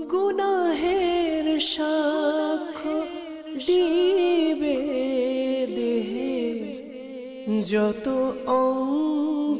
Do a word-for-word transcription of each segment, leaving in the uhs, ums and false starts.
গুনাহের সাক্ষ্য দিবে দেহে যত অঙ্গ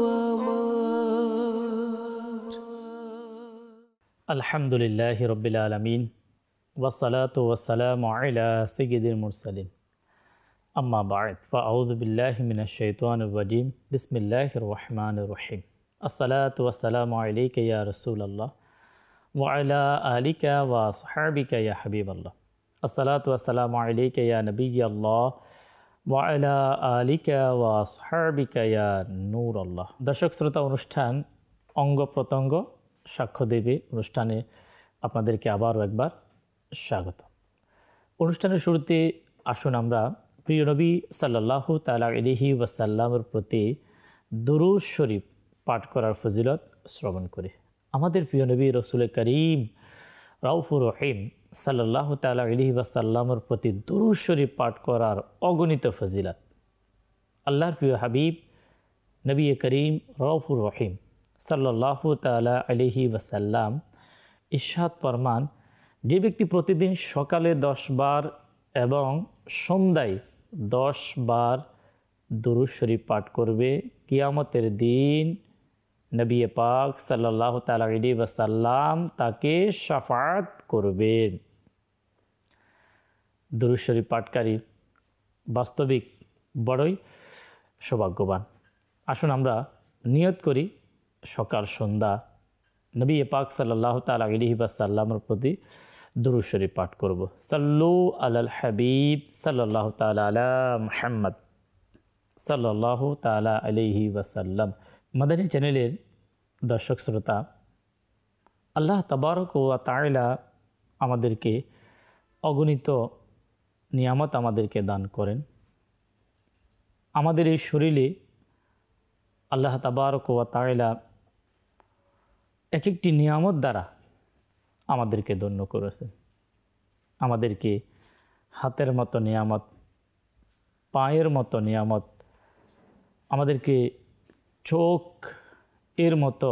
আমার। আলহামদুলিল্লাহি রাব্বিল আলামিন ওয়াসসালাতু ওয়াসসালামু আলা সাইয়্যিদিল মুরসালিন আম্মা বা'দ ফাআউযু বিল্লাহি মিনাশ শাইতানির রাজীম বিসমিল্লাহির রহমানির রহিম। আসসালাতু ওয়াসসালামু আলাইকা ইয়া রাসূলুল্লাহ ওয়া আলা আলিকা ওয়া আসহাবিকা ইয়া হাবিবাল্লাহ। আসসালাতু ওয়াসসালামু আলাইকা ইয়া নবিয়াল্লাহ ওয়া আলা আলিকা ওয়া আসহাবিকা ইয়া নূরাল্লাহ। দর্শক শ্রোতা, অনুষ্ঠান অঙ্গ প্রত্যঙ্গ সাক্ষ্য দেবে অনুষ্ঠানে আপনাদেরকে আবারও একবার স্বাগত। অনুষ্ঠানের শুরুতে আসুন আমরা প্রিয় নবী সাল্লাল্লাহু তাআলা আলাইহি ওয়াসাল্লামের প্রতি দুরূদ শরীফ পাঠ করার ফজিলত শ্রবণ করি। আমাদের প্রিয় নবী রাসূল করিম রাউফুর রহিম সাল্লাল্লাহু তাআলা আলাইহি ওয়াসাল্লামের প্রতি দুরূদ শরীফ পাঠ করার অগণিত ফজিলত। আল্লাহর প্রিয় হাবিব নবী করিম রাউফুর রহিম সাল্লাল্লাহু তাআলা আলাইহি ওয়াসাল্লাম ইরশাদ ফরমান, যে ব্যক্তি প্রতিদিন সকালে দশ বার এবং সন্ধ্যায় দশ বার দুরূদ শরীফ পাঠ করবে, কিয়ামতের দিন নবী পাক সাল্লাল্লাহু তাআলা আলাইহি ওয়াসাল্লাম তাকে শাফাআত করবেন। দুরূদ শরীফ পাঠকারী বাস্তবিক বড়ই সৌভাগ্যবান। আসুন আমরা নিয়ত করি সকাল সন্ধ্যা নবী পাক সাল্লাল্লাহু তাআলা আলাইহি ওয়াসাল্লামের প্রতি দুরূদ শরীফ পাঠ করব। সাল্লু আলাল হাবিব সাল্লাল্লাহু তাআলা আলা মুহাম্মদ সাল্লাল্লাহু তাআলা আলাইহি ওয়াসাল্লাম। মাদানী চ্যানেলের দর্শক শ্রোতা, আল্লাহ তাবারক ওয়া তাআলা আমাদেরকে অগণিত নিয়ামত আমাদেরকে দান করেন। আমাদের এই শরীরে আল্লাহ তাবারক ওয়া তাআলা এক একটি নিয়ামত দ্বারা আমাদেরকে ধন্য করেছেন। আমাদেরকে হাতের মতো নিয়ামত, পায়ের মতো নিয়ামত, আমাদেরকে চোখ এর মতো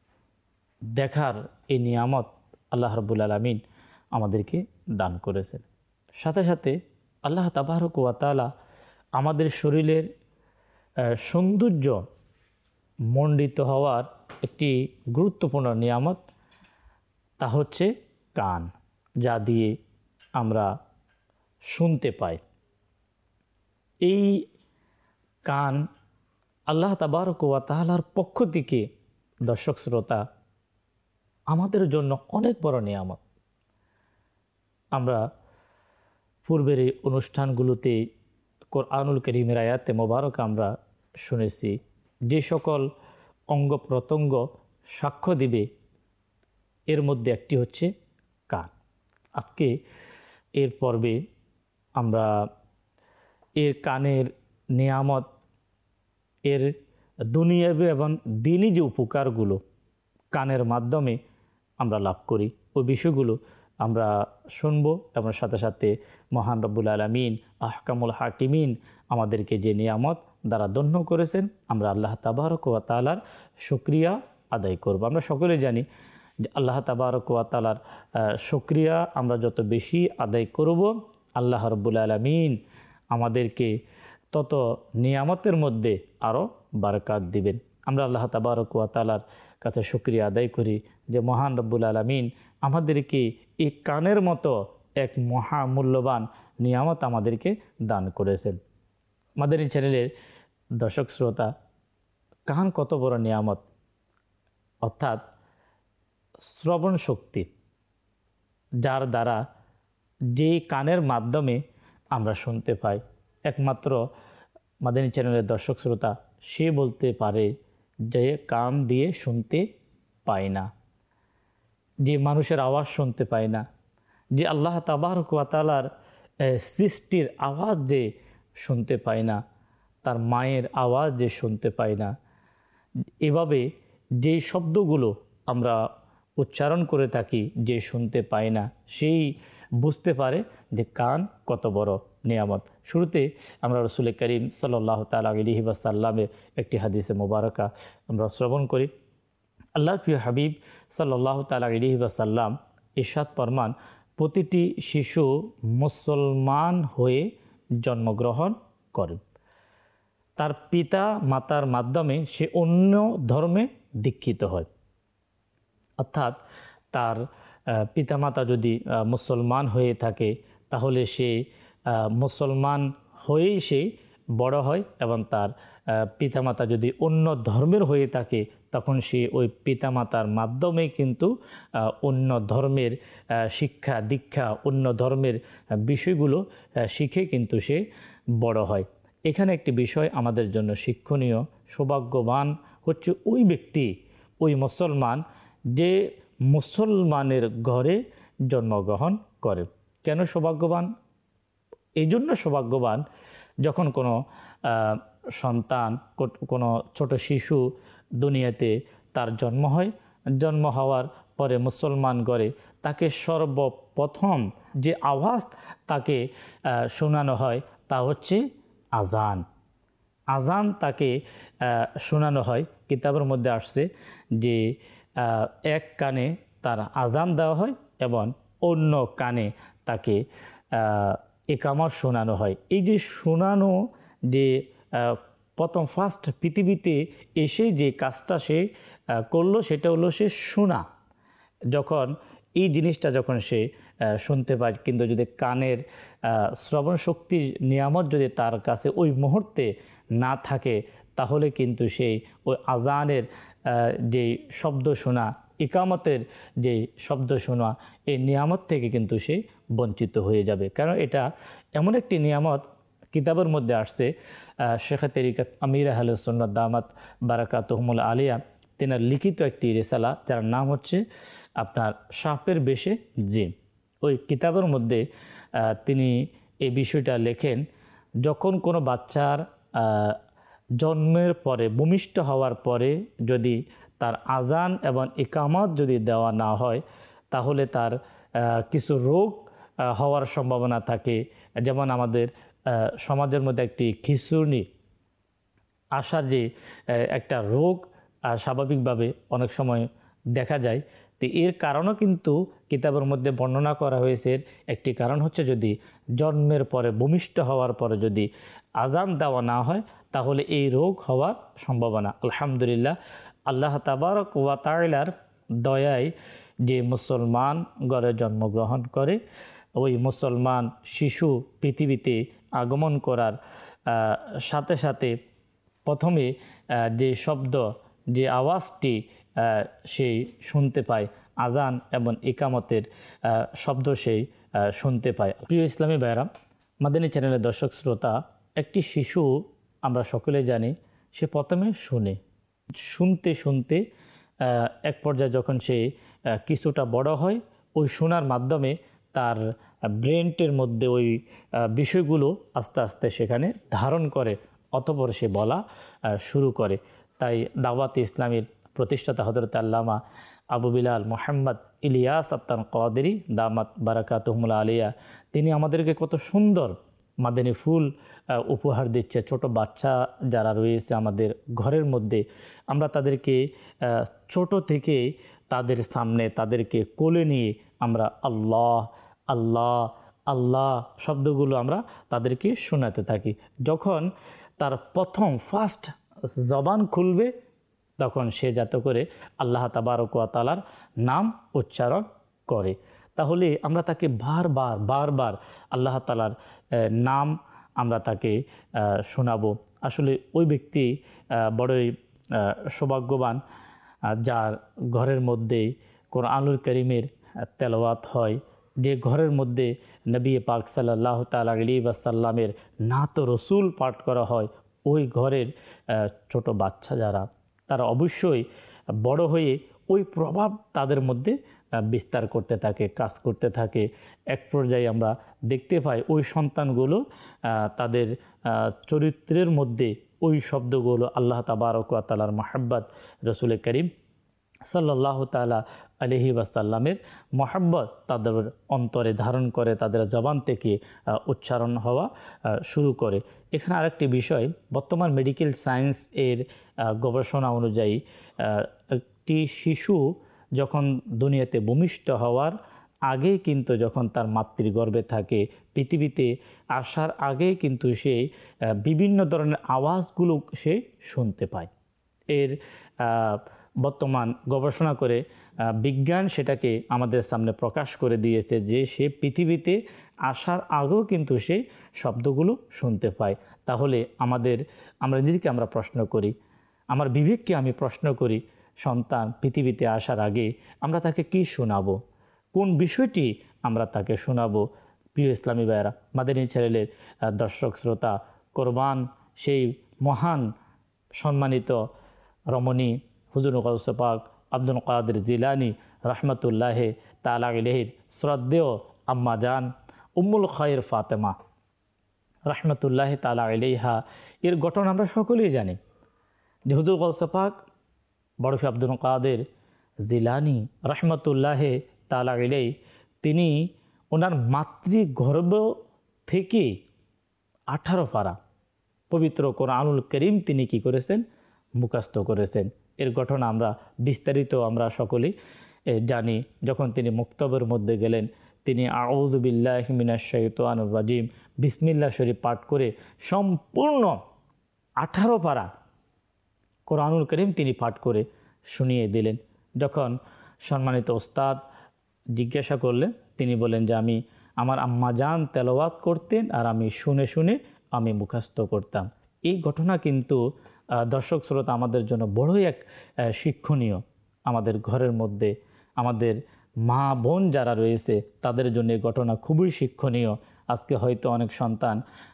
দেখার এই নিয়ামত আল্লাহ রাব্বুল আলামিন আমাদেরকে দান করেছেন। সাথে সাথে আল্লাহ তাবারক ওয়া তাআলা আমাদের শরীরের সৌন্দর্য মণ্ডিত হওয়ার একটি গুরুত্বপূর্ণ নিয়ামত, তা হচ্ছে কান, যা দিয়ে আমরা শুনতে পাই। এই কান আল্লাহ তাবারক ওয়া তাআলার পক্ষ থেকে দর্শক শ্রোতা আমাদের জন্য অনেক বড় নিয়ামত। আমরা পূর্বের এই অনুষ্ঠানগুলোতে কোরআনুল কারীমের আয়াতে মোবারক আমরা শুনেছি, যে সকল অঙ্গ প্রত্যঙ্গ সাক্ষ্য দিবে এর মধ্যে একটি হচ্ছে কান। আজকে এর পর্বে আমরা এর কানের নিয়ামত, এর দুনিয়াবি এবং দিনী যে উপকারগুলো কানের মাধ্যমে আমরা লাভ করি ওই বিষয়গুলো আমরা শুনব, এবং সাথে সাথে মহান রব্বুল আলামিন আহকামুল হাকিমিন আমাদেরকে যে নিয়ামত দ্বারা ধন্য করেছেন আমরা আল্লাহ তাবারক ওয়া তাআলার শুকরিয়া আদায় করব। আমরা সকলে জানি যে আল্লাহ তাবারক ওয়া তাআলার শুকরিয়া আমরা যত বেশি আদায় করব আল্লাহ রাব্বুল আলামিন আমাদেরকে তত নিয়ামতের মধ্যে আরও বারাকাত দিবেন। আমরা আল্লাহ তাবারক ওয়া তাআলার কাছে শুকরিয়া আদায় করি যে মহান রব্বুল আলামিন আমাদেরকে এই কানের মতো এক মহা মূল্যবান নিয়ামত আমাদেরকে দান করেছেন। মাদানী চ্যানেলের দর্শক শ্রোতা, কান কত বড় নিয়ামত, অর্থাৎ শ্রবণ শক্তি, যার দ্বারা যে কানের মাধ্যমে আমরা শুনতে পাই। একমাত্র মাদানী চ্যানেলের দর্শক শ্রোতা সে বলতে পারে যে কান দিয়ে শুনতে পায় না, যে মানুষের আওয়াজ শুনতে পায় না, যে আল্লাহ তাবারক ওয়া তাআলার সৃষ্টির আওয়াজ যে শুনতে পায় না, তার মায়ের আওয়াজ যে শুনতে পায় না, এভাবে যে শব্দগুলো আমরা উচ্চারণ করে থাকি যে শুনতে পায় না, সেই বুঝতে পারে যে কান কত বড় নিয়ামত। শুরুতে আমরা রাসূল করিম সাল্লাল্লাহু তাআলা আলাইহি ওয়াসাল্লামের একটি হাদিসে মুবারাকা আমরা শ্রবণ করি। আল্লাহর প্রিয় হাবিব সাল্লাল্লাহু তাআলা আলাইহি ওয়াসাল্লাম ইরশাদ ফরমান প্রতিটি শিশু মুসলমান হয়ে জন্মগ্রহণ করে, তার পিতা মাতার মাধ্যমে সে অন্য ধর্মে দীক্ষিত হয়। অর্থাৎ তার পিতামাতা যদি মুসলমান হয়ে থাকে তাহলে সে মুসলমান হয়েই সে বড় হয়, এবং তার পিতামাতা যদি অন্য ধর্মের হয়ে থাকে তখন সে ওই পিতামাতার মাধ্যমে কিন্তু অন্য ধর্মের শিক্ষা দীক্ষা অন্য ধর্মের বিষয়গুলো শিখে কিন্তু সে বড় হয়। এখানে একটি বিষয় আমাদের জন্য শিক্ষণীয়, সৌভাগ্যবান হচ্ছে ওই ব্যক্তি, ওই মুসলমান যে মুসলমানের ঘরে জন্মগ্রহণ করে। কেন সৌভাগ্যবান? এই জন্য সৌভাগ্যবান, যখন কোনো সন্তান, কোনো ছোট শিশু দুনিয়াতে তার জন্ম হয়, জন্ম হওয়ার পরে মুসলমান ঘরে তাকে সর্বপ্রথম যে আওয়াজ তাকে শোনানো হয় তা হচ্ছে আজান। আজান তাকে শোনানো হয়। কিতাবের মধ্যে আসছে যে এক কানে তার আজান দেওয়া হয় এবং অন্য কানে তাকে ইকামত শোনানো হয়। এই যে শোনানো, যে প্রথম ফার্স্ট পৃথিবীতে এসে যে কাজটা সে করলো সেটা হলো সে শোনা। যখন এই জিনিসটা যখন সে শুনতে পায়, কিন্তু যদি কানের শ্রবণ শক্তির নিয়ামত যদি তার কাছে ওই মুহূর্তে না থাকে তাহলে কিন্তু সেই ওই আজানের যে শব্দ শোনা, ইকামতের যে শব্দ শোনা, এই নিয়ামত থেকে কিন্তু সে বঞ্চিত হয়ে যাবে। কারণ এটা এমন একটি নিয়ামত, কিতাবের মধ্যে আসছে, শেখ তরিকত আমির আহলে সুন্নাত দামাত বারাকাতুহুমুল আলিয়া তেনার লিখিত একটি রিসালা যার নাম হচ্ছে আপনার সাপের বেশে জিন। ওই কিতাবের মধ্যে তিনি এই বিষয়টা লেখেন, যখন কোনো বাচ্চার জন্মের পরে, ভূমিষ্ঠ হওয়ার পরে যদি তার আজান এবং ইকামত যদি দেওয়া না হয় তাহলে তার কিছু রোগ হওয়ার সম্ভাবনা থাকে। যেমন আমাদের সমাজের মধ্যে একটি খিঁচুনি আসার যে একটা রোগ স্বাভাবিকভাবে অনেক সময় দেখা যায়, তো এর কারণও কিন্তু কিতাবের মধ্যে বর্ণনা করা হয়েছে। একটি কারণ হচ্ছে যদি জন্মের পরে, ভূমিষ্ঠ হওয়ার পরে যদি আজান দেওয়া না হয় তাহলে এই রোগ হওয়ার সম্ভাবনা। আলহামদুলিল্লাহ, আল্লাহ তাবারক ওয়া তাআলার দয়ায় যে মুসলমান ঘরে জন্মগ্রহণ করে, ওই মুসলমান শিশু পৃথিবীতে আগমন করার সাথে সাথে প্রথমে যে শব্দ, যে আওয়াজটি সেই শুনতে পায়, আজান এবং ইকামতের শব্দ সেই শুনতে পায়। প্রিয় ইসলামী ভাইরা, মাদানী চ্যানেলের দর্শক শ্রোতা, একটি শিশু আমরা সকলে জানি সে প্রথমে শুনে, শুনতে শুনতে এক পর্যায়ে যখন সে কিছুটা বড় হয়, ওই শোনার মাধ্যমে তার ব্রেনটের মধ্যে ওই বিষয়গুলো আস্তে আস্তে সেখানে ধারণ করে, অতঃপর সে বলা শুরু করে। তাই দাওয়াত ইসলামীর প্রতিষ্ঠাতা হযরত আল্লামা আবু বিলাল মোহাম্মদ ইলিয়াস আত্তান কাদেরী দামাত বারাকাতুহুমুল আলিয়া তিনি আমাদেরকে কত সুন্দর মাদানী ফুল উপহার দিচ্ছে। ছোট বাচ্চা যারা রয়েছে আমাদের ঘরের মধ্যে, আমরা তাদেরকে ছোট থেকে তাদের সামনে তাদেরকে কোলে নিয়ে আমরা আল্লাহ আল্লাহ আল্লাহ শব্দগুলো আমরা তাদেরকে শোনাতে থাকি। যখন তার প্রথম ফার্স্ট জবান খুলবে তখন সে যাতে করে আল্লাহ তাবারক ওয়া তাআলার নাম উচ্চারণ করে, তাহলে আমরা তাকে বারবার বারবার আল্লাহ তাআলার নাম আমরা তাকে শোনাবো। আসলে ওই ব্যক্তি বড়ই সৌভাগ্যবান যার ঘরের মধ্যে কোরআনুল কারীমের তেলাওয়াত হয়, যে ঘরের মধ্যে নবী পাক সাল্লাল্লাহু তাআলা আলাইহি ওয়াসাল্লামের নাত রসুল পাঠ করা হয়। ওই ঘরের ছোট বাচ্চা যারা, তারা অবশ্যই বড় হয়ে ওই প্রভাব তাদের মধ্যে বিস্তার করতে থাকে, কাজ করতে থাকে। এক পর্যায়ে আমরা দেখতে পাই ওই সন্তানগুলো তাদের চরিত্রের মধ্যে ওই শব্দগুলো আল্লাহ তাবারক ওয়া তাআলার মহব্বত, রসুল করিম সাল্লাল্লাহু তাআলা আলাইহি ওয়াসাল্লামের মহব্বত তাদের অন্তরে ধারণ করে, তাদের জবান থেকে উচ্চারণ হওয়া শুরু করে। এখানে আরেকটি বিষয়, বর্তমান মেডিকেল সায়েন্স এর গবেষণা অনুযায়ী একটি শিশু যখন দুনিয়াতে ভূমিষ্ঠ হওয়ার আগেই কিন্তু যখন তার মাতৃগর্ভে থাকে, পৃথিবীতে আসার আগেই কিন্তু সে বিভিন্ন ধরনের আওয়াজগুলো সে শুনতে পায়। এর বর্তমান গবেষণা করে বিজ্ঞান সেটাকে আমাদের সামনে প্রকাশ করে দিয়েছে যে সে পৃথিবীতে আসার আগেও কিন্তু সে শব্দগুলো শুনতে পায়। তাহলে আমাদের আমরা নিজেকে আমরা প্রশ্ন করি, আমার বিবেককে আমি প্রশ্ন করি, সন্তান পৃথিবীতে আসার আগে আমরা তাকে কি শোনাবো, কোন বিষয়টি আমরা তাকে শোনাবো? প্রিয় ইসলামী ভাইয়েরা, মাদানী চ্যানেলের দর্শক শ্রোতা, কোরবান সেই মহান সম্মানিত রমণী হুজুর গাউসে পাক আব্দুল কাদের জিলানী রহমতুল্লাহ তাআলা আলাইহির শ্রদ্ধেয় আম্মা জান উম্মুল খায়র ফাতেমা রহমতুল্লাহ তাআলা আলাইহা এর ঘটনা আমরা সকলেই জানি যে হুজুর গাউসে পাক বরফি আব্দুল কাদের জিলানী রহমতুল্লাহ তাআলা আলাইহি তিনি ওনার মাতৃগর্ভ থেকে আঠারো পারা পবিত্র কোরআনুল কারীম তিনি কি করেছেন? মুখস্থ করেছেন। এর ঘটনা আমরা বিস্তারিত আমরা সকলেই জানি। যখন তিনি মুক্তবের মধ্যে গেলেন, তিনি আউযু বিল্লাহি মিনাশ শাইতানির রাজিম বিসমিল্লাহ শরীফ পাঠ করে সম্পূর্ণ আঠারো পারা কোরআনুল কারীম তিনি পাঠ করে শুনিয়ে দিলেন। যখন সম্মানিত ওস্তাদ জিজ্ঞাসা করলেন, তিনি বলেন যে আমি আমার আম্মা জান তেলাওয়াত করতেন আর আমি শুনে শুনে আমি মুখস্থ করতাম। এই ঘটনা কিন্তু দর্শক শ্রোতা আমাদের জন্য বড়ই এক শিক্ষণীয়। আমাদের ঘরের মধ্যে আমাদের মা বোন যারা রয়েছে তাদের জন্য এই ঘটনা খুবই শিক্ষণীয়। আজকে হয়তো অনেক সন্তান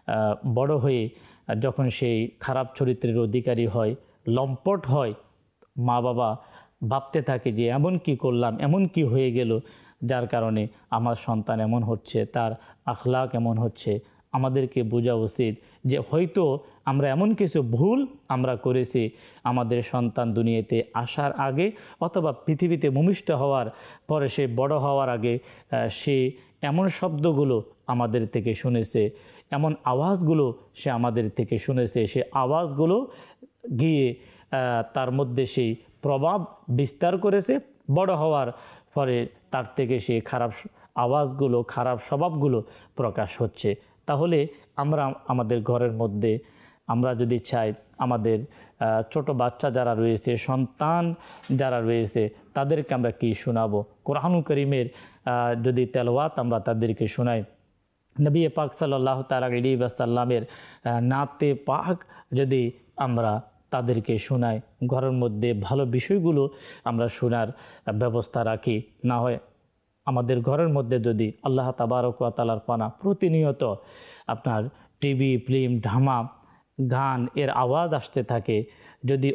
বড় হয়ে যখন সেই খারাপ চরিত্রের অধিকারী হয়, লম্পট হয়, মা বাবা ভাবতে থাকে যে এমন কি করলাম, এমন কি হয়ে গেল যার কারণে আমার সন্তান এমন হচ্ছে, তার আখলাক এমন হচ্ছে। আমাদেরকে বোঝা উচিত যে হয়তো আমরা এমন কিছু ভুল আমরা করেছি আমাদের সন্তান দুনিয়াতে আসার আগে অথবা পৃথিবীতে ভূমিষ্ঠ হওয়ার পরে, সে বড় হওয়ার আগে সে এমন শব্দগুলো আমাদের থেকে শুনেছে, এমন আওয়াজগুলো সে আমাদের থেকে শুনেছে, সে আওয়াজগুলো গিয়ে তার মধ্যে সেই প্রভাব বিস্তার করেছে। বড় হওয়ার পরে তার থেকে সে খারাপ আওয়াজগুলো, খারাপ স্বভাবগুলো প্রকাশ হচ্ছে। তাহলে আমরা আমাদের ঘরের মধ্যে আমরা যদি চাই আমাদের ছোট বাচ্চা যারা রয়েছে, সন্তান যারা রয়েছে, তাদেরকে আমরা কি শোনাবো? কোরআনুল কারীমের যদি তেলাওয়াত আমরা তাদেরকে শোনাই, নবী পাক সাল্লাল্লাহু তাআলা আলাইহি ওয়াসাল্লামের নাতে পাক যদি আমরা তাদেরকে শোনাই, ঘরের মধ্যে ভালো বিষয়গুলো আমরা শোনার ব্যবস্থা রাখি, না হয় আমাদের ঘরের মধ্যে যদি আল্লাহ তাবারক ওয়া তাআলার পানা প্রতিনিয়ত আপনার টিভি, ফিল্ম, ড্রামা, গান এর আওয়াজ আসতে থাকে, যদি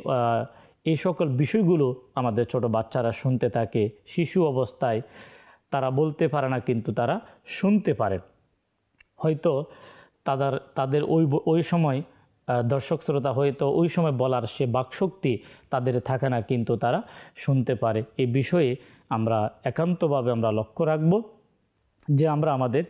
এই সকল বিষয়গুলো আমাদের ছোট বাচ্চারা শুনতে থাকে, শিশু অবস্থায় তারা বলতে পারে না কিন্তু তারা শুনতে পারে, হয়তো তাদের তাদের ওই ওই সময় দর্শক শ্রোতা হয়তো ওই সময় বলার সে বাকশক্তি তাদের থাকে না, কিন্তু তারা শুনতে পারে। এই বিষয়ে আমরা একান্তভাবে আমরা লক্ষ্য রাখব যে আমরা আমাদের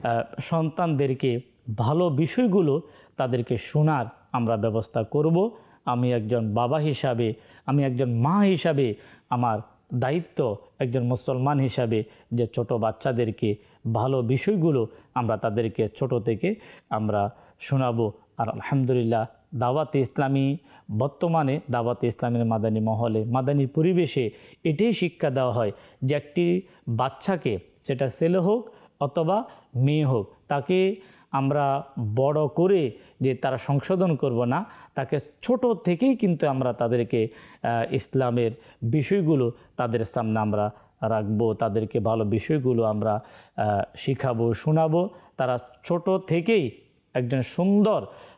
সন্তানদেরকে ভালো বিষয়গুলো তাদেরকে শোনার আমরা ব্যবস্থা করব। আমি একজন বাবা হিসাবে, আমি একজন মা হিসাবে আমার দায়িত্ব, একজন মুসলমান হিসাবে, যে ছোট বাচ্চাদেরকে ভালো বিষয়গুলো আমরা তাদেরকে ছোট থেকে আমরা শোনাবো। আর আলহামদুলিল্লাহ দাওয়াতে ইসলামী, বর্তমানে দাওয়াতে ইসলামের মাদানী মহলে, মাদানী পরিবেশে এটাই শিক্ষা দেওয়া হয় যে একটি বাচ্চাকে, সেটা ছেলে হোক অথবা মেয়ে হোক, তাকে আমরা বড় করে যে তারা সংশোধন করব না, তাকে ছোট থেকেই কিন্তু আমরা তাদেরকে ইসলামের বিষয়গুলো তাদের সামনে আমরা রাখবো, তাদেরকে ভালো বিষয়গুলো আমরা শিখাবো, শোনাবো। তারা ছোট থেকেই একজন সুন্দর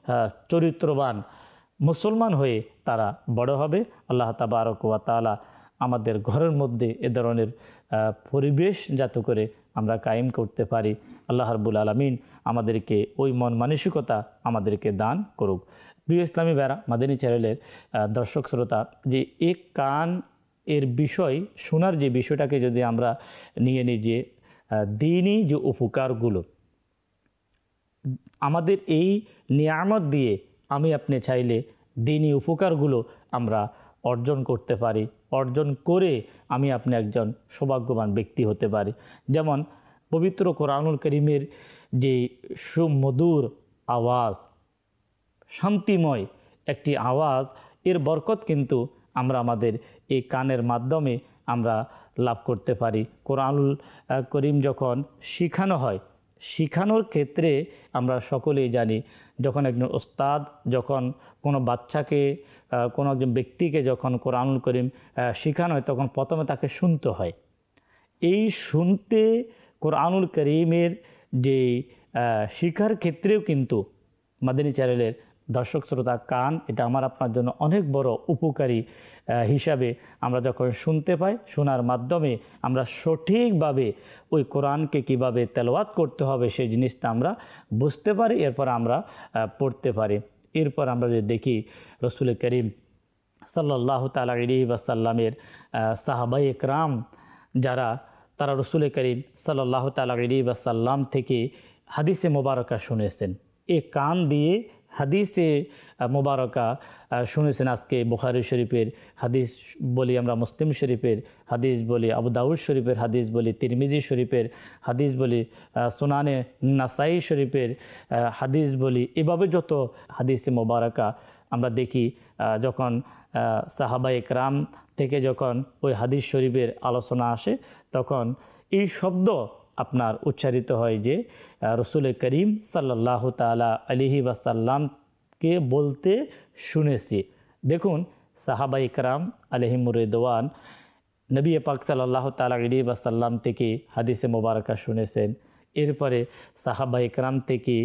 চরিত্রবান মুসলমান হয়ে তারা বড় হবে। আল্লাহ তাবারক ওয়া তাআলা আমাদের ঘরের মধ্যে এ ধরনের পরিবেশ যাতে করে আমরা কায়েম করতে পারি, আল্লাহ রাব্বুল আলামিন আমাদেরকে ওই মন মানসিকতা আমাদেরকে দান করুক। প্রিয় ইসলামী ভাইরা, মাদানী চ্যানেলের দর্শক শ্রোতা, যে এক কান এর বিষয় শোনার যে বিষয়টাকে যদি আমরা নিয়ে নিই, যে দ্বীনি যে উপকারগুলো আমাদের এই নিয়ামত দিয়ে আমি আপনি চাইলে দ্বীনি উপকারগুলো আমরা অর্জন করতে পারি। অর্জন করে আমি আপনি একজন সৌভাগ্যবান ব্যক্তি হতে পারি। যেমন পবিত্র কোরআনুল কারীমের যে সুমধুর আওয়াজ, শান্তিময় একটি আওয়াজ, এর বরকত কিন্তু আমরা আমাদের এই কানের মাধ্যমে আমরা লাভ করতে পারি। কোরআনুল কারীম যখন শিখানো হয়, শিখানোর ক্ষেত্রে আমরা সকলেই জানি, যখন একজন ওস্তাদ যখন কোনো বাচ্চাকে, কোনো একজন ব্যক্তিকে যখন কোরআনুল কারীম শিখানো হয়, তখন প্রথমে তাকে শুনতে হয়। এই শুনতে কোরআনুল কারীমের যে শিখার ক্ষেত্রেও কিন্তু মাদানী চ্যানেলের দর্শক শ্রোতা কান, এটা আমার আপনার জন্য অনেক বড় উপকারী হিসাবে আমরা যখন শুনতে পাই, শোনার মাধ্যমে আমরা সঠিকভাবে ওই কোরআনকে কিভাবে তেলাওয়াত করতে হবে সেই জিনিসটা আমরা বুঝতে পারি, এরপর আমরা পড়তে পারি। এরপর আমরা যদি দেখি রসুল করিম সাল্লাল্লাহু তাআলা আলাইহি ওয়াসাল্লামের সাহাবায়ে একরাম যারা, তারা রসুল করিম সাল্লাল্লাহু তাআলা আলাইহি ওয়াসাল্লাম থেকে হাদিসে মোবারকা শুনেছেন। এ কান দিয়ে হাদিসে মোবারকা শুনেছেন। আজকে বুখারী শরীফের হাদিস বলি, আমরা মুসলিম শরীফের হাদিস বলি, আবু দাউদ শরীফের হাদিস বলি, তিরমিজি শরীফের হাদিস বলি, সুনানে নাসাই শরীফের হাদিস বলি, এভাবে যত হাদিসে মোবারকা আমরা দেখি, যখন সাহাবায়ে কেরাম থেকে যখন ওই হাদিস শরীফের আলোচনা আসে, তখন এই শব্দ আপনার উচ্চারিত হয় যে রসুল করিম সাল্লাল্লাহু তাআলা আলাইহি ওয়াসাল্লামকে বলতে শুনেছি। দেখুন, সাহাবায়ে কেরাম আলাইহিমুর রিদওয়ান নবী পাক সাল্লাল্লাহু তাআলা আলাইহি ওয়াসাল্লাম থেকে হাদিসে মোবারকা শুনেছেন। এরপরে সাহাবায়ে কেরাম থেকে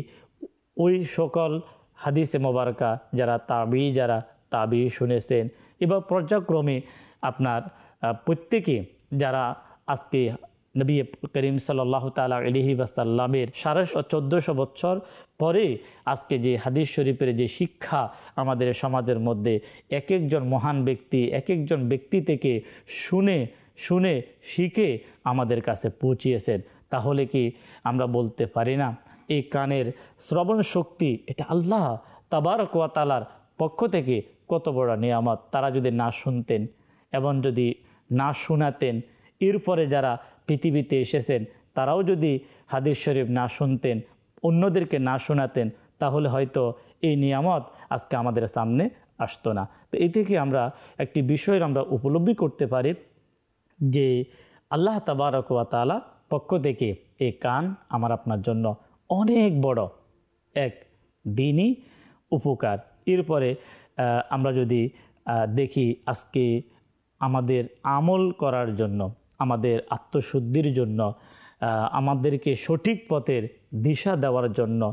ওই সকল হাদিসে মোবারকা যারা তাবি যারা তাবি শুনেছেন, এবার পর্যায়ক্রমে আপনার প্রত্যেকে যারা আজকে নবী করিম সাল্লাল্লাহু তাআলা আলাইহি ওয়াসাল্লামের সাড়ে চোদ্দোশো বছর পরে আজকে যে হাদিস শরীফের যে শিক্ষা আমাদের সমাজের মধ্যে এক একজন মহান ব্যক্তি এক একজন ব্যক্তি থেকে শুনে শুনে শিখে আমাদের কাছে পৌঁছিয়েছেন, তাহলে কি আমরা বলতে পারি না এই কানের শ্রবণ শক্তি এটা আল্লাহ তাবারক ওয়া তাআলার পক্ষ থেকে কত বড় নিয়ামত। তারা যদি না শুনতেন এবং যদি না শোনাতেন, এরপরে যারা পৃথিবীতে এসেছেন তারাও যদি হাদিস শরীফ না শুনতেন, অন্যদেরকে না শোনাতেন, তাহলে হয়তো এই নিয়ামত আজকে আমাদের সামনে আসতো না। তো এই থেকে আমরা একটি বিষয় আমরা উপলব্ধি করতে পারি যে আল্লাহ তাবারক ওয়া তাআলা পক্ষ থেকে এই কান আমার আপনার জন্য অনেক বড় এক দিনই উপকার। এরপরে আমরা যদি দেখি আজকে আমাদের আমল করার জন্য, আমাদের আত্মশুদ্ধির জন্য, আমাদেরকে সঠিক পথের দিশা দেওয়ার জন্য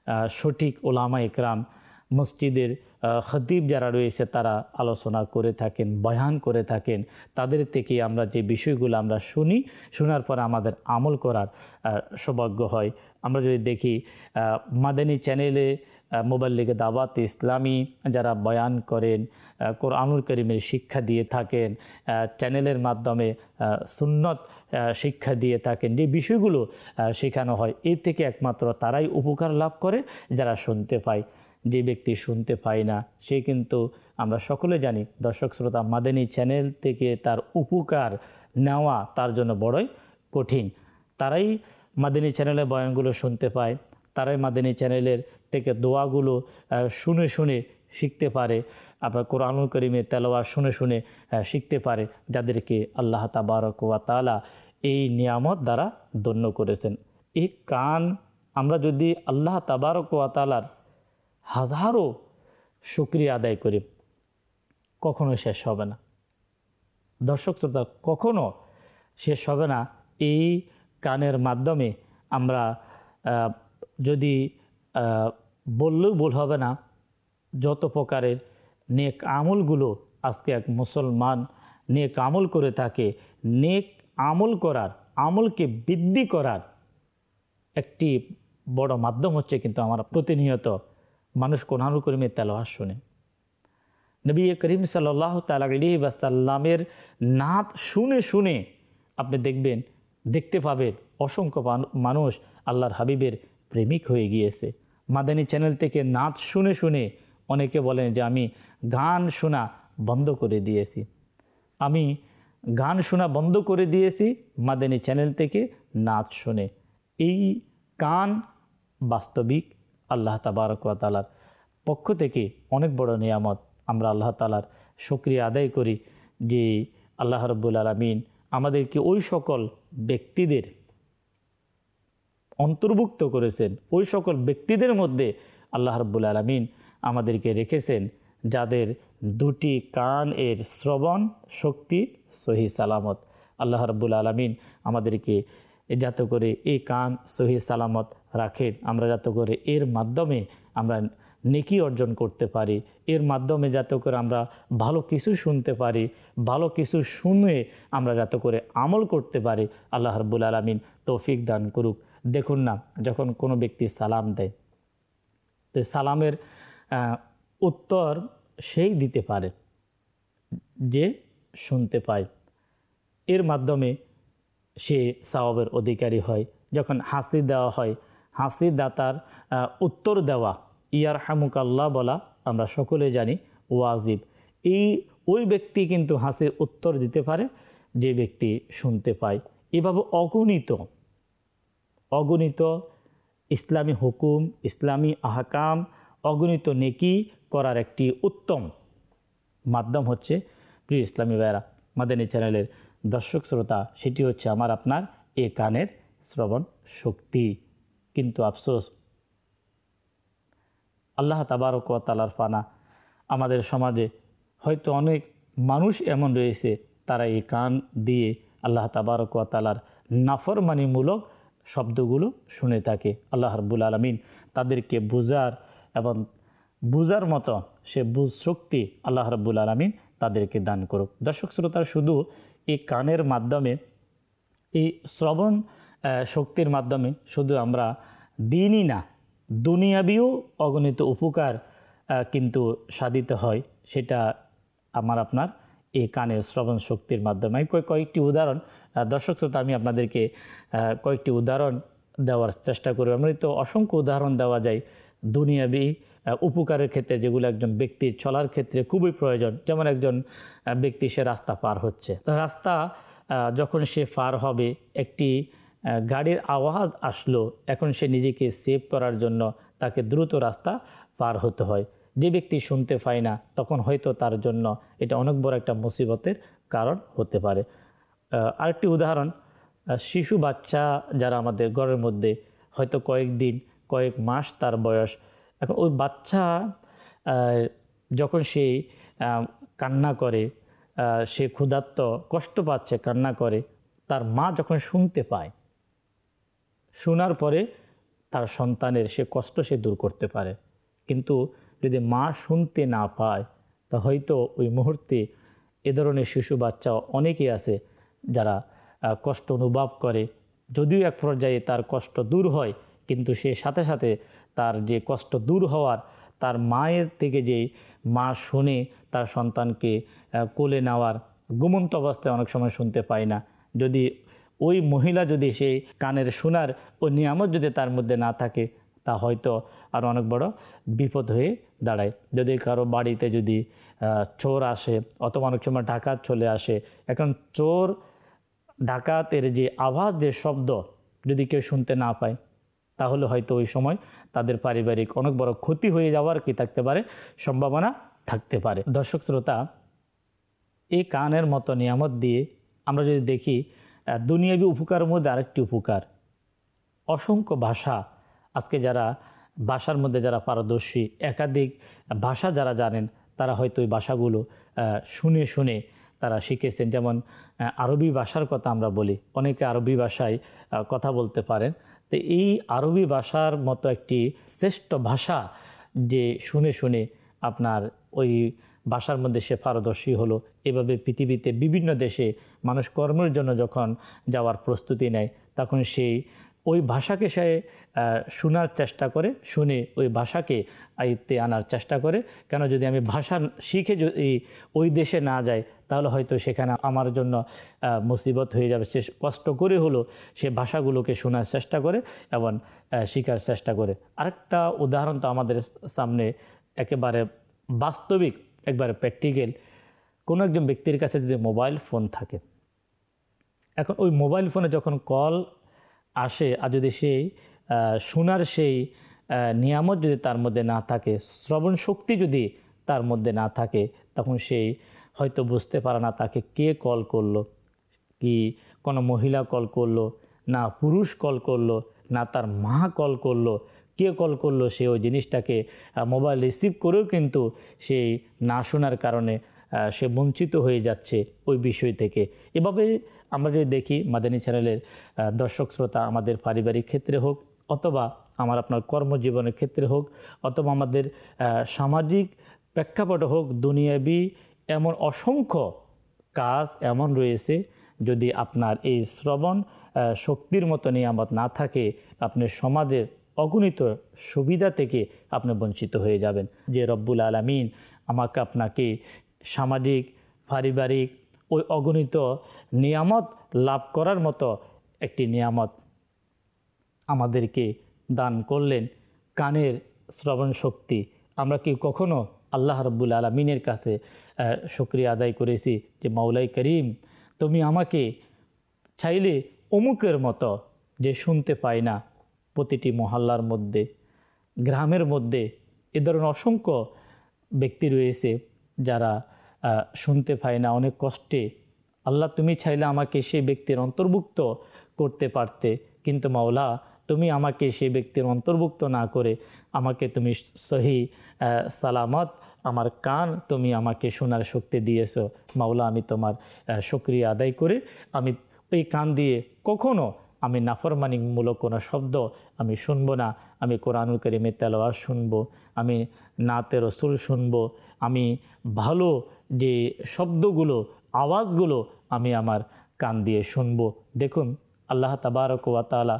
সঠিক ওলামা একরাম, মসজিদের খতিব যারা রয়েছে তারা আলোচনা করে থাকেন, বয়ান করে থাকেন। তাদের থেকে আমরা যে বিষয়গুলো আমরা শুনি, শোনার পর আমাদের আমল করার সৌভাগ্য হয়। আমরা যদি দেখি মাদানী চ্যানেলে মোবাল্লিগে দাওয়াত ইসলামী যারা বয়ান করেন, কোরআনুল কারীমের শিক্ষা দিয়ে থাকেন, চ্যানেলের মাধ্যমে সুন্নত শিক্ষা দিয়ে থাকেন, যে বিষয়গুলো শেখানো হয়, এর থেকে একমাত্র তারাই উপকার লাভ করে যারা শুনতে পায়। যে ব্যক্তি শুনতে পায় না সে কিন্তু, আমরা সকলে জানি দর্শক শ্রোতা, মাদানী চ্যানেল থেকে তার উপকার নেওয়া তার জন্য বড়ই কঠিন। তারাই মাদানী চ্যানেলের বয়ানগুলো শুনতে পায়, তারাই মাদানী চ্যানেলের থেকে দোয়াগুলো শুনে শুনে শিখতে পারে, আবার কোরআনুল কারীমের তেলাওয়াত শুনে শুনে শিখতে পারে, যাদেরকে আল্লাহ তাবারক ওয়া তাআলা এই নিয়ামত দ্বারা ধন্য করেছেন। এই কান আমরা যদি আল্লাহ তাবারক ওয়া তাআলার হাজারো শুকরিয়া আদায় করি, কখনো শেষ হবে না। দর্শক শ্রোতা, কখনো শেষ হবে না। এই কানের মাধ্যমে আমরা যদি বললেও ভুল হবে না, যত প্রকারের নেক আমলগুলো আজকে এক মুসলমান নেক আমল করে থাকে, নেক আমল করার, আমলকে বৃদ্ধি করার একটি বড় মাধ্যম হচ্ছে কিন্তু আমরা প্রতিনিয়ত মানুষ কোরআনুল কারীমের তেলাওয়াত শুনে। নবী করিম সাল্লাল্লাহু তাআলা আলাইহি ওয়াসাল্লামের নাত শুনে শুনে আপনি দেখবেন, দেখতে পাবেন অসংখ্য মানুষ আল্লাহর হাবিবের প্রেমিক হয়ে গিয়েছে। মাদানী চ্যানেল থেকে নাত শুনে শুনে অনেকে বলেন যে আমি গান শোনা বন্ধ করে দিয়েছি। আমি গান শোনা বন্ধ করে দিয়েছি মাদানী চ্যানেল থেকে নাচ শুনে। এই কান বাস্তবিক আল্লাহ তাবারক ওয়া তাআলার পক্ষ থেকে অনেক বড় নিয়ামত। আমরা আল্লাহ তাআলার শুকরিয়া আদায় করি যে আল্লাহ রাব্বুল আলামিন আমাদেরকে ওই সকল ব্যক্তিদের অন্তর্ভুক্ত করেছেন, ওই সকল ব্যক্তিদের মধ্যে আল্লাহ রাব্বুল আলামিন আমাদেরকে রেখেছেন যাদের দুটি কান এর শ্রবণ শক্তি সহি সালামত। আল্লাহ রাব্বুল আলামিন আমাদেরকে যাতে করে এই কান সহি সালামত রাখেন, আমরা যাতে করে এর মাধ্যমে আমরা নেকি অর্জন করতে পারি, এর মাধ্যমে যাতে করে আমরা ভালো কিছু শুনতে পারি, ভালো কিছু শুনে আমরা যাতে করে আমল করতে পারি। আল্লাহ রাব্বুল আলামিন তৌফিক দান করুক। দেখুন না, যখন কোনো ব্যক্তি সালাম দেয় তো সালামের উত্তর সেই দিতে পারে যে শুনতে পায়, এর মাধ্যমে সে সওয়াবের অধিকারী হয়। যখন হাসি দেওয়া হয়, হাসি দাতার উত্তর দেওয়া ইয়ারহামুকাল্লাহ বলা আমরা সকলে জানি ওয়াজিব। এই ওই ব্যক্তি কিন্তু হাসির উত্তর দিতে পারে যে ব্যক্তি শুনতে পায়। এভাবে অগণিত অগণিত ইসলামী হুকুম, ইসলামী আহকাম, অগণিত নেকি করার একটি উত্তম মাধ্যম হচ্ছে প্রিয় ইসলামী ভাইরা, মাদানী চ্যানেলের দর্শক শ্রোতা, সেটি হচ্ছে আমার আপনার এ কানের শ্রবণ শক্তি। কিন্তু আফসোস, আল্লাহ তাবারক ওয়া তাআলার ফানা আমাদের সমাজে হয়তো অনেক মানুষ এমন রয়েছে তারা এই কান দিয়ে আল্লাহ তাবারক ওয়া তাআলার নাফরমানিমূলক শব্দগুলো শুনে থাকে। আল্লাহ রাব্বুল আলামিন তাদেরকে বুঝার এবং বুঝার মতো সে বুঝ শক্তি আল্লাহ রাব্বুল আলামিন তাদেরকে দান করুক। দর্শক শ্রোতার, শুধু এই কানের মাধ্যমে, এই শ্রবণ শক্তির মাধ্যমে শুধু আমরা দিনই না দুনিয়াবিও অগণিত উপকার কিন্তু সাধিত হয়, সেটা আমার আপনার এই কানের শ্রবণ শক্তির মাধ্যমে। আমি কয়েকটি উদাহরণ দর্শক শ্রোতা আমি আপনাদেরকে কয়েকটি উদাহরণ দেওয়ার চেষ্টা করব। আমরা তো অসংখ্য উদাহরণ দেওয়া যায় দুনিয়াবি উপকারের ক্ষেত্রে, যেগুলো একজন ব্যক্তির চলার ক্ষেত্রে খুবই প্রয়োজন। যেমন একজন ব্যক্তি সে রাস্তা পার হচ্ছে, তো রাস্তা যখন সে পার হবে একটি গাড়ির আওয়াজ আসলো, এখন সে নিজেকে সেভ করার জন্য তাকে দ্রুত রাস্তা পার হতে হয়। যে ব্যক্তি শুনতে পায় না তখন হয়তো তার জন্য এটা অনেক বড় একটা মুসিবতের কারণ হতে পারে। আরেকটি উদাহরণ, শিশু বাচ্চা যারা আমাদের ঘরের মধ্যে হয়তো কয়েকদিন কয়েক মাস তার বয়স, এখন ওই বাচ্চা যখন সে কান্না করে, সে ক্ষুধার্ত কষ্ট পাচ্ছে কান্না করে, তার মা যখন শুনতে পায়, শোনার পরে তার সন্তানের সে কষ্ট সে দূর করতে পারে। কিন্তু যদি মা শুনতে না পায় তা হয়তো ওই মুহূর্তে এ ধরনের শিশু বাচ্চা অনেকেই আছে যারা কষ্ট অনুভব করে, যদিও এক পর্যায়ে তার কষ্ট দূর হয় কিন্তু সে সাথে সাথে তার যে কষ্ট দূর হওয়ার, তার মায়ের থেকে যে মা শুনে তার সন্তানকে কোলে নেওয়ার ঘুমন্ত অবস্থায় অনেক সময় শুনতে পায় না। যদি ওই মহিলা যদি সেই কানের শোনার ও নিয়ামত যদি তার মধ্যে না থাকে তা হয়তো আর অনেক বড় বিপদ হয়ে দাঁড়ায়। যদি কারো বাড়িতে যদি চোর আসে অথবা অনেক সময় ডাকাত চলে আসে, এখন চোর ডাকাতের যে আওয়াজ, যে শব্দ যদি কেউ শুনতে না পায় তাহলে হয়তো ওই সময় তাদের পারিবারিক অনেক বড় ক্ষতি হয়ে যাওয়ার কি থাকতে পারে, সম্ভাবনা থাকতে পারে। দর্শক শ্রোতা, এই কানের মতো নিয়ামত দিয়ে আমরা যদি দেখি দুনিয়াবি উপকারের মধ্যে আরেকটি উপকার, অসংখ্য ভাষা, আজকে যারা ভাষার মধ্যে যারা পারদর্শী, একাধিক ভাষা যারা জানেন তারা হয়তো ওই ভাষাগুলো শুনে শুনে তারা শিখেছেন। যেমন আরবি ভাষার কথা আমরা বলি, অনেকে আরবি ভাষায় কথা বলতে পারেন। তো এই আরবি ভাষার মতো একটি শ্রেষ্ঠ ভাষা যে শুনে শুনে আপনার ওই ভাষার মধ্যে সে পারদর্শী হলো। এভাবে পৃথিবীতে বিভিন্ন দেশে মানুষ কর্মের জন্য যখন যাওয়ার প্রস্তুতি নেয় তখন সেই ওই ভাষাকে সে শোনার চেষ্টা করে, শুনে ওই ভাষাকে আয়ত্তে আনার চেষ্টা করে। কেন, যদি আমি ভাষা শিখে যদি ওই দেশে না যাই তাহলে হয়তো সেখানে আমার জন্য মুসিবত হয়ে যাবে। সে কষ্ট করে হলো সে ভাষাগুলোকে শোনার চেষ্টা করে এবং শেখার চেষ্টা করে। আরেকটা উদাহরণ তো আমাদের সামনে একেবারে বাস্তবিক, একবারে প্র্যাকটিক্যাল। কোনো একজন ব্যক্তির কাছে যদি মোবাইল ফোন থাকে, এখন ওই মোবাইল ফোনে যখন কল আসে আর যদি সেই শোনার সেই নিয়ামত যদি তার মধ্যে না থাকে, শ্রবণ শক্তি যদি তার মধ্যে না থাকে, তখন সেই হয়তো বুঝতে পারে না তাকে কে কল করলো, কি কোনো মহিলা কল করলো, না পুরুষ কল করলো, না তার মা কল করলো, কে কল করলো, সে ওই জিনিসটাকে মোবাইল রিসিভ করেও কিন্তু সেই না শোনার কারণে সে বঞ্চিত হয়ে যাচ্ছে ওই বিষয় থেকে। এভাবে আমরা যদি দেখি মাদানী চ্যানেলের দর্শক শ্রোতা, আমাদের পারিবারিক ক্ষেত্রে হোক অথবা আমার আপনার কর্মজীবনের ক্ষেত্রে হোক অথবা আমাদের সামাজিক প্রেক্ষাপটে হোক, দুনিয়াবি এমন অসংখ্য কাজ এমন রয়েছে, যদি আপনার এই শ্রবণ শক্তির মতো নিয়ামত না থাকে, আপনি সমাজের অগণিত সুবিধা থেকে আপনি বঞ্চিত হয়ে যাবেন। যে রব্বুল আলামিন আমাকে আপনাকে সামাজিক পারিবারিক ওই অগণিত নিয়ামত লাভ করার মতো একটি নিয়ামত আমাদেরকে দান করলেন, কানের শ্রবণ শক্তি। আমরা কি কখনো আল্লাহ রব্বুল আলামিনের কাছে শুকরিয়া আদায় করেছি যে মাওলাই করিম, তুমি আমাকে চাইলে অমুকের মতো যে শুনতে পাই না, প্রতিটি মহল্লার মধ্যে গ্রামের মধ্যে এ ধরনের অসংখ্য ব্যক্তি রয়েছে যারা শুনতে পায় না, অনেক কষ্টে। আল্লাহ তুমি চাইলে আমাকে সেই ব্যক্তির অন্তর্ভুক্ত করতে পারতে, কিন্তু মাওলা তুমি আমাকে সেই ব্যক্তির অন্তর্ভুক্ত না করে আমাকে তুমি সহি সালামত আমার কান তুমি আমাকে শোনার শক্তি দিয়েছো। মাওলা আমি তোমার শুকরিয়া আদায় করে আমি এই কান দিয়ে কখনো আমি নাফরমানিমূলক কোনো শব্দ আমি শুনবো না। আমি কোরআনুল কারীমের তেলাওয়াত শুনবো, আমি নাতে রসুল শুনবো, আমি ভালো যে শব্দগুলো আওয়াজগুলো আমি আমার কান দিয়ে শুনবো। দেখুন আল্লাহ তাবারক ওয়া তাআলা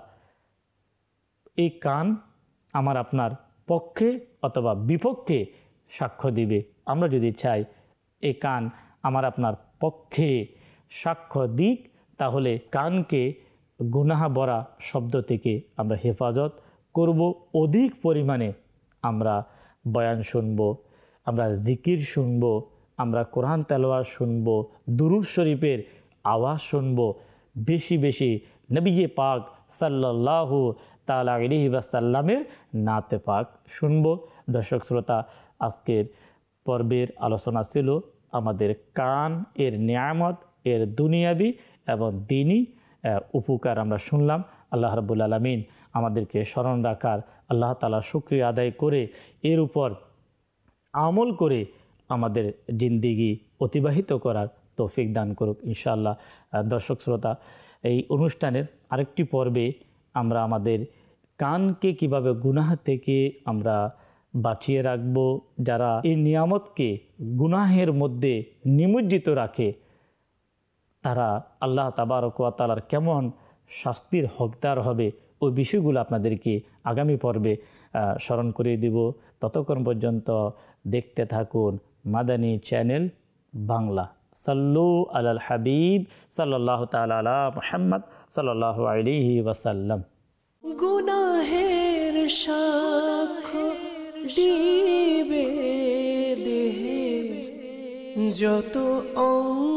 এই কান আমার আপনার পক্ষে অথবা বিপক্ষে সাক্ষ্য দিবে। আমরা যদি চাই এই কান আমার আপনার পক্ষে সাক্ষ্য দিক, তাহলে কানকে গুনাহ ভরা শব্দ থেকে আমরা হেফাজত করব। অধিক পরিমাণে আমরা বয়ান শুনব, আমরা জিকির শুনব, আমরা কোরআন তেলাওয়াত শুনব, দুরূদ শরীফের আওয়াজ শুনব, বেশি বেশি নবী পাক সাল্লাল্লাহু তাআলা আলাইহি ওয়াসাল্লামের নাতে পাক শুনব। দর্শক শ্রোতা, আজকের পর্বের আলোচনা ছিল আমাদের কান এর নিয়ামত, এর দুনিয়াবি এবং দ্বীনি উপকার আমরা শুনলাম। আল্লাহ রাব্বুল আলামিন আমাদেরকে স্মরণ রাখার, আল্লাহ তাআলা শুকরিয়া আদায় করে এর উপর আমল করে আমাদের জিন্দেগি অতিবাহিত করার তৌফিক দান করুক ইনশাআল্লাহ। দর্শক শ্রোতা, এই অনুষ্ঠানের আরেকটি পর্বে আমরা আমাদের কানকে কিভাবে গুনাহ থেকে আমরা বাঁচিয়ে রাখব, যারা এই নিয়ামতকে গুনাহের মধ্যে নিমজ্জিত রাখে তারা আল্লাহ তাবারক ওয়া তাআলার কেমন শাস্তির হকদার হবে, ওই বিষয়গুলো আপনাদেরকে আগামী পর্বে স্মরণ করিয়ে দিব। ততক্ষণ পর্যন্ত দেখতে থাকুন মাদানী চ্যানেল বাংলা। সাল্লু আলাল হাবিব সাল্লাল্লাহু তাআলা আলা মুহাম্মদ সাল্লাল্লাহু আলাইহি ওয়াসাল্লাম। গুনাহের সাক্ষ্য দিবে দেহে যত অঙ্গ